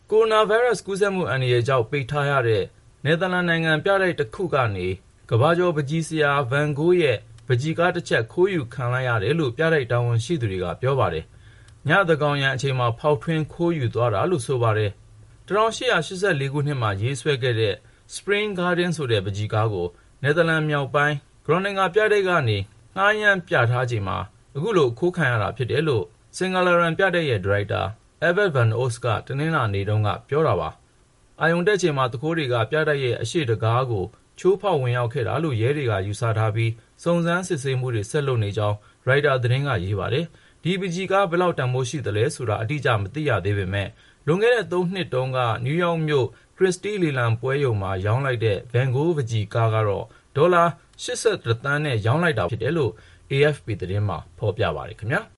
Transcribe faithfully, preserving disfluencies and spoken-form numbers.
ကိုရိုနာဗိုင်းရပ်စ်ကူးစက်မှုအန္တရာယ်ကြောင့်ပိတ်ထားရတဲ့နယ်သာလန်နိုင်ငံပြတိုက်တစ်ခုကနေကမ္ဘာကျော်ပန်းချီဆရာဗန်ဂိုးရဲ့ပန်းချီကားတစ်ချက်ခိုးယူခံလိုက်ရတယ်လို့ပြတိုက်တာဝန်ရှိသူတွေကပြောပါတယ်။ညသန်းခေါင်ယံအချိန်မှာဖောက်ထွင်းခိုးယူသွားတာလို့ဆိုပါတယ်။၁၈၈၄ ခုနှစ်မှာရေးဆွဲခဲ့တဲ့ Spring Garden ဆိုတဲ့ပန်းချီကားကိုနယ်သာလန်မြောက်ပိုင်း Groningen ပြတိုက်ကနေငှားရမ်းပြထားချိန်မှာအခုလိုခိုးခံရတာဖြစ်တယ်လို့ Singer-Laren ပြတိုက်ရဲ့ဒါရိုက်တာ Evert van Os ကတနင်္လာနေ့တုန်းကပြောတာပါ။အာရုံတက်ချိန်မှာသူခိုးတွေကပြတိုက်ရဲ့အရှေ့တံခါးကိုချိုးဖောက်ဝင်ရောက်ခဲ့တာလို့ရဲတွေကယူဆထားပြီးစုံစမ်းစစ်ဆေးမှုတွေဆက်လုပ်နေကြောင်းရိုက်တာသတင်းကရေးပါတယ်။ဒီပန်းချီကားဘယ်လောက်တန်ဖိုးရှိသလဲဆိုတာအတိအကျမသိရသေးပေမဲ့လွန်ခဲ့တဲ့သုံးနှစ်တုန်းကနယူးယောက်မြို့ Christie လေလံပွဲရုံမှာရောင်းလိုက်တဲ့ Van Gogh ပန်းချီကားကတော့ဒေါ်လာ ၈၁ သန်းနဲ့ရောင်းလိုက်တာဖြစ်တယ်လို့ အေအက်ဖ်ပီ သတင်းမှာဖော်ပြပါတယ်ခင်ဗျာ။